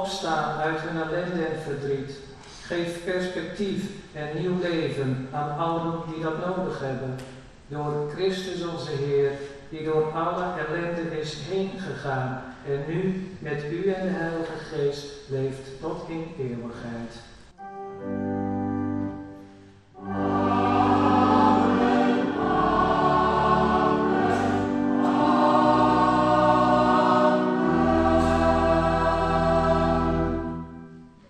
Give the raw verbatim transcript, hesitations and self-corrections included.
opstaan uit hun ellende en verdriet. Geef perspectief en nieuw leven aan allen die dat nodig hebben. Door Christus onze Heer, die door alle ellende is heen gegaan en nu met u en de Heilige Geest leeft tot in eeuwigheid.